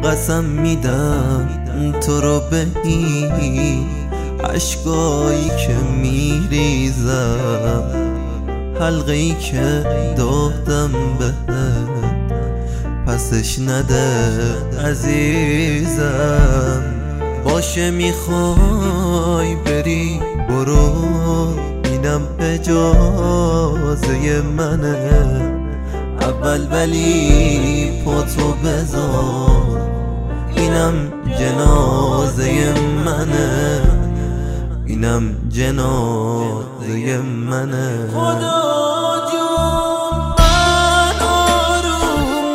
قسم میدم تو رو به این عشقایی که میریزم، حلقه ای که دادم بهت پسش نده عزیزم. باشه میخوای بری برو، اینم اجازه منه، اول ولی پاتو بذار، اینم جنازه منه، اینم جنازه منه. خدا جون من آروم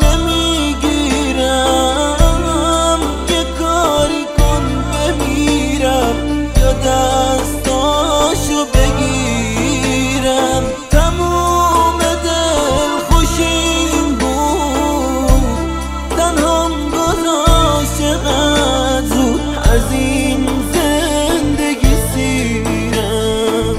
نمیگیرم، یه کاری کن بمیرم یا دستاشو بگیرم. تموم دل خوشیم بود، تنهام گذاشت چقدر زود از این زندگی سیرم.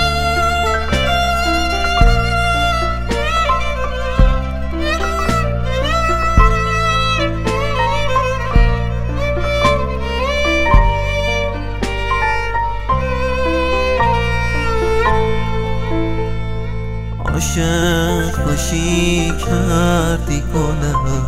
عاشق باشی کردی کنم،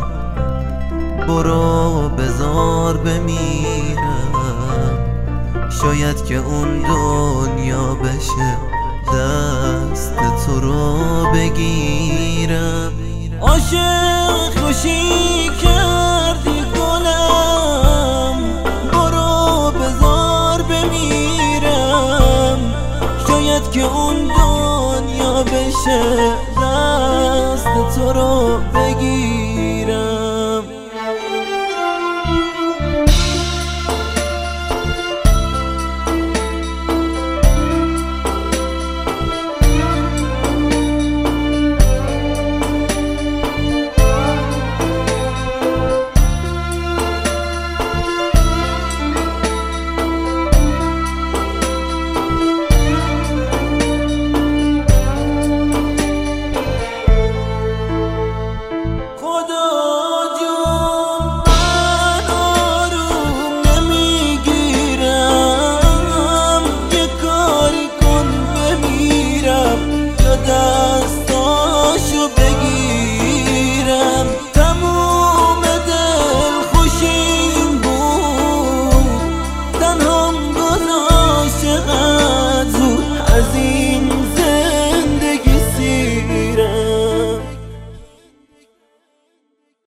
برو بذار بمیرم، شاید که اون دنیا بشه دست تو رو بگیرم. عاشق باشی کردی کنم، برو بذار بمیرم، شاید که اون دنیا بشه دست تو رو بگیرم.